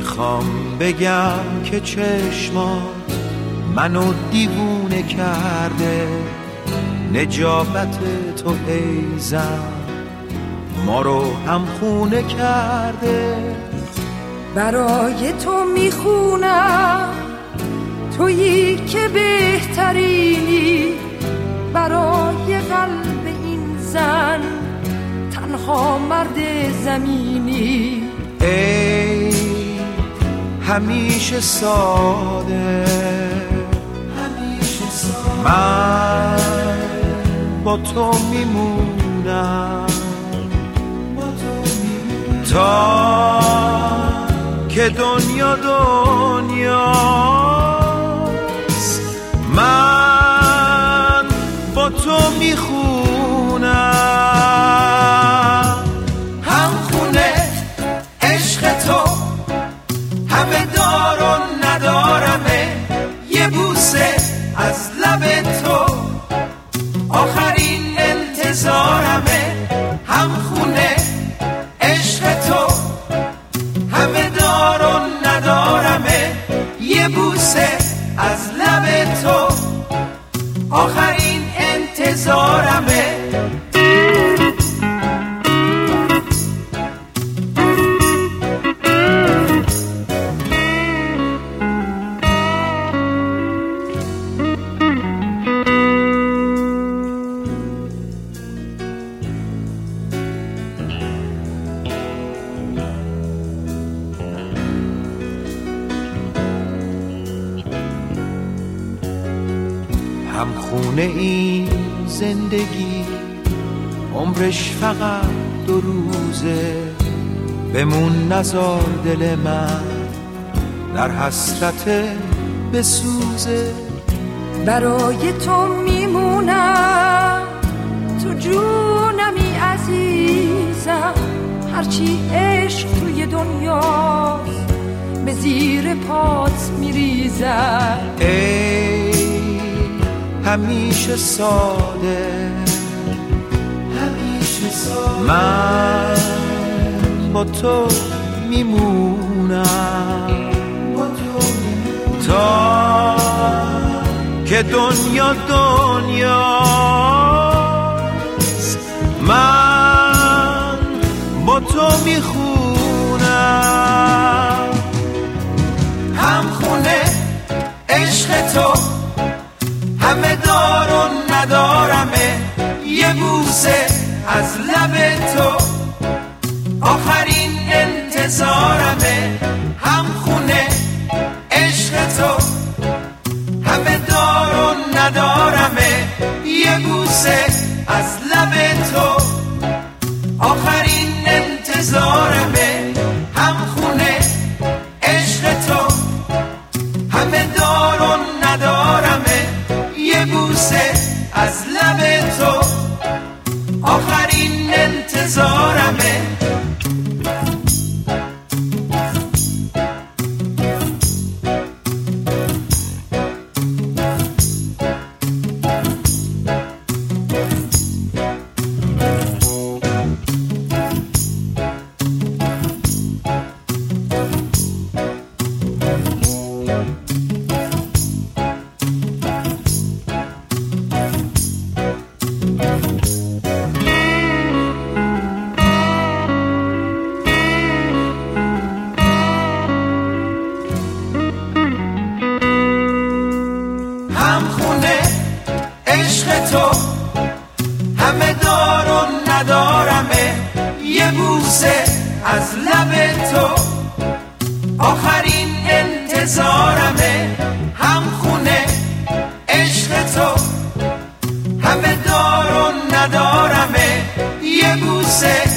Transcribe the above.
میخوام بگم که چشمات منو دیوونه کرده، نجابت تو ای زن ما رو همخونه کرده. برای تو میخونم تویی که بهترینی، برای قلب این زن تنها مرد زمینی. ای همیشه ساده، من با تو میمونم تا که دنیا دنیاست. من با تو میخونم همخونه عشق تو، همه دار و ندارمه، یه بوسه از لب تو آخرین انتظارمه. همخونه عشق تو، همه دار و ندارمه، یه بوسه از لب تو آخرین انتظارمه. همخونه این زندگی عمرش فقط 2 روزه، بمون نزار دل من در حسرت بسوزه. برای تو میمونم تو جونمی عزیزم، هرچی عشق توی دنیاست به زیر پات میریزم. ای همیشه ساده، من با تو میمونم تا که دنیا دنیاست. من با تو میخونم همخونه عشق تو، همه دار و ندارمه، یه بوسه از لب تو آخرین انتظارمه. همخونه عشق تو، همه دار و ندارمه، یه بوسه از لب تو آخرین انتظارمه. همخونه عشق تو، همه دار و ندارمه، یه بوسه از لب تو آخرین انتظارمه. همخونه عشق تو، همه دار و ندارمه، یه بوسه از لب تو آخرین انتظارمه. همخونه عشق تو، همه دار و ندارمه، یه بوسه